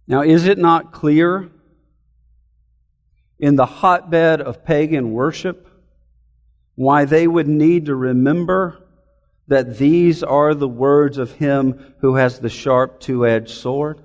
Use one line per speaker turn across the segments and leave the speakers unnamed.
Now, is it not clear in the hotbed of pagan worship why they would need to remember that these are the words of Him who has the sharp two-edged sword?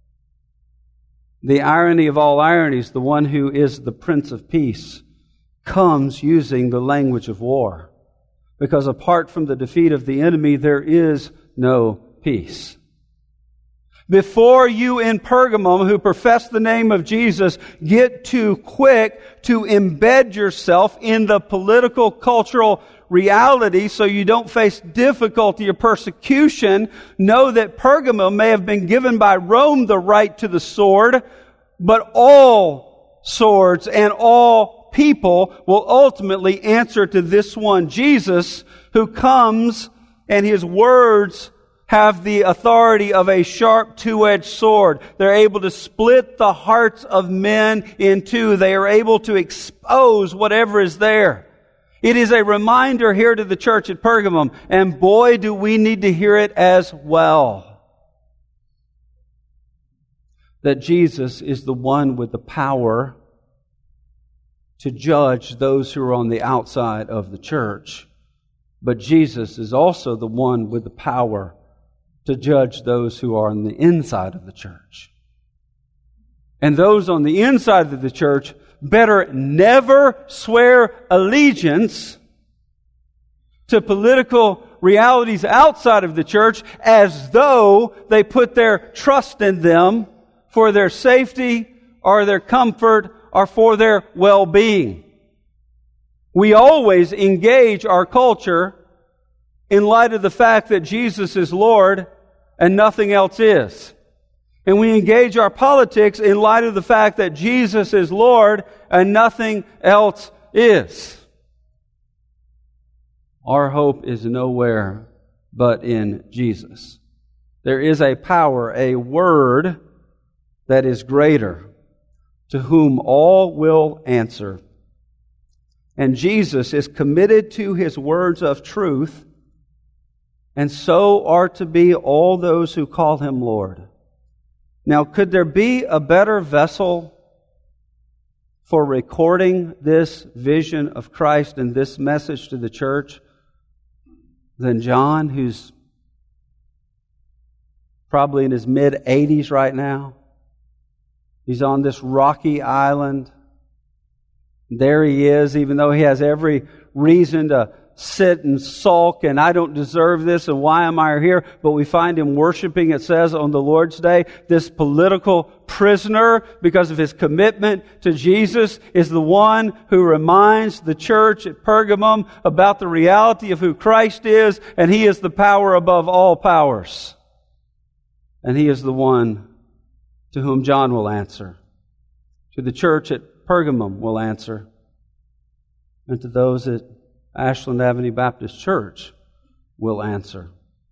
The irony of all ironies, the one who is the Prince of Peace, comes using the language of war. Because apart from the defeat of the enemy, there is no peace. Before you in Pergamum who profess the name of Jesus get too quick to embed yourself in the political, cultural reality so you don't face difficulty or persecution, know that Pergamum may have been given by Rome the right to the sword, but all swords and all people will ultimately answer to this one, Jesus, who comes and His words have the authority of a sharp two-edged sword. They're able to split the hearts of men in two. They are able to expose whatever is there. It is a reminder here to the church at Pergamum, and boy, do we need to hear it as well, that Jesus is the one with the power to judge those who are on the outside of the church. But Jesus is also the one with the power to judge those who are on the inside of the church. And those on the inside of the church better never swear allegiance to political realities outside of the church as though they put their trust in them for their safety or their comfort or for their well-being. We always engage our culture in light of the fact that Jesus is Lord and nothing else is. And we engage our politics in light of the fact that Jesus is Lord and nothing else is. Our hope is nowhere but in Jesus. There is a power, a word that is greater, to whom all will answer. And Jesus is committed to His words of truth, and so are to be all those who call Him Lord. Now, could there be a better vessel for recording this vision of Christ and this message to the church than John, who's probably in his mid-80s right now? He's on this rocky island. There he is, even though he has every reason to sit and sulk and I don't deserve this and why am I here? But we find him worshiping, it says, on the Lord's Day. This political prisoner, because of his commitment to Jesus, is the one who reminds the church at Pergamum about the reality of who Christ is, and He is the power above all powers. And He is the one to whom John will answer, to the church at Pergamum will answer, and to those at Ashland Avenue Baptist Church will answer.